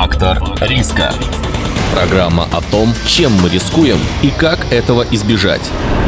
Фактор риска. Программа о том, чем мы рискуем и как этого избежать.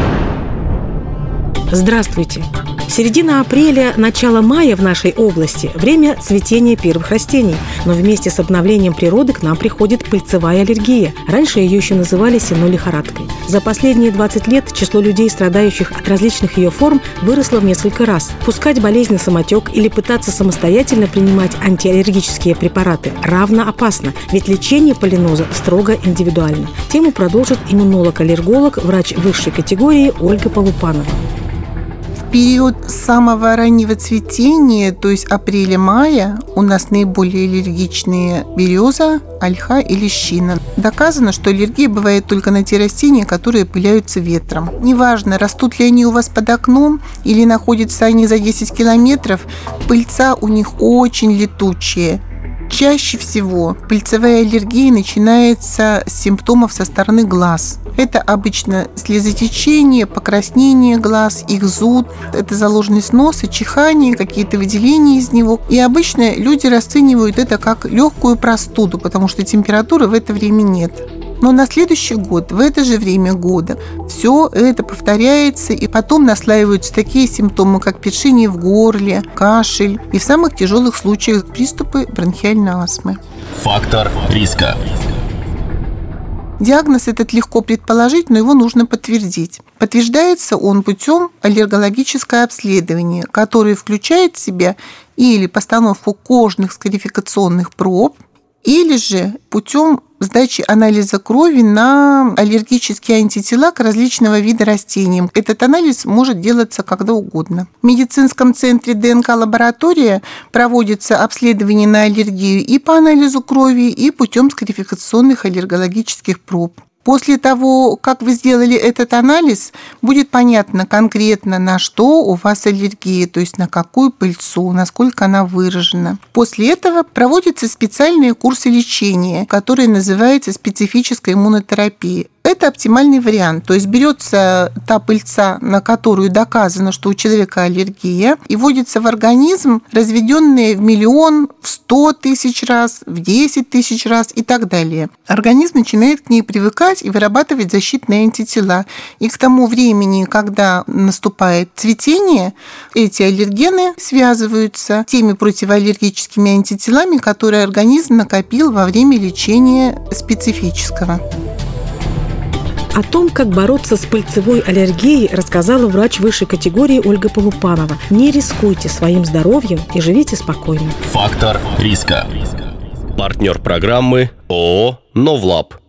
Здравствуйте! Середина апреля, начало мая в нашей области – время цветения первых растений. Но вместе с обновлением природы к нам приходит пыльцевая аллергия. Раньше ее еще называли сенной лихорадкой. За последние 20 лет число людей, страдающих от различных ее форм, выросло в несколько раз. Пускать болезнь на самотек или пытаться самостоятельно принимать антиаллергические препараты равно опасно, ведь лечение полиноза строго индивидуально. Тему продолжит иммунолог-аллерголог, врач высшей категории Ольга Полупанова. В период самого раннего цветения, то есть апреля-мая, у нас наиболее аллергичные береза, ольха и лещина. Доказано, что аллергия бывает только на те растения, которые пыляются ветром. Неважно, растут ли они у вас под окном или находятся они за 10 километров, пыльца у них очень летучая. Чаще всего пыльцевая аллергия начинается с симптомов со стороны глаз. Это обычно слезотечение, покраснение глаз, их зуд, это заложенность носа, чихание, какие-то выделения из него. И обычно люди расценивают это как легкую простуду, потому что температуры в это время нет. Но на следующий год, в это же время года, все это повторяется, и потом наслаиваются такие симптомы, как першение в горле, кашель и в самых тяжелых случаях приступы бронхиальной астмы. Фактор риска. Диагноз этот легко предположить, но его нужно подтвердить. Подтверждается он путем аллергологического обследования, которое включает в себя или постановку кожных скарификационных проб, или же путем сдачи анализа крови на аллергические антитела к различного вида растениям. Этот анализ может делаться когда угодно. В медицинском центре ДНК-лаборатория проводится обследование на аллергию и по анализу крови, и путем скарификационных аллергологических проб. После того, как вы сделали этот анализ, будет понятно конкретно, на что у вас аллергия, то есть на какую пыльцу, насколько она выражена. После этого проводятся специальные курсы лечения, которые называются специфической иммунотерапией. Это оптимальный вариант, то есть берется та пыльца, на которую доказано, что у человека аллергия, и вводится в организм, разведенные в 1 000 000, в 100 тысяч раз, в 10 тысяч раз и так далее. Организм начинает к ней привыкать и вырабатывать защитные антитела. И к тому времени, когда наступает цветение, эти аллергены связываются с теми противоаллергическими антителами, которые организм накопил во время лечения специфического. О том, как бороться с пыльцевой аллергией, рассказала врач высшей категории Ольга Полупанова. Не рискуйте своим здоровьем и живите спокойно. Фактор риска. Партнер программы ООО «Новлаб».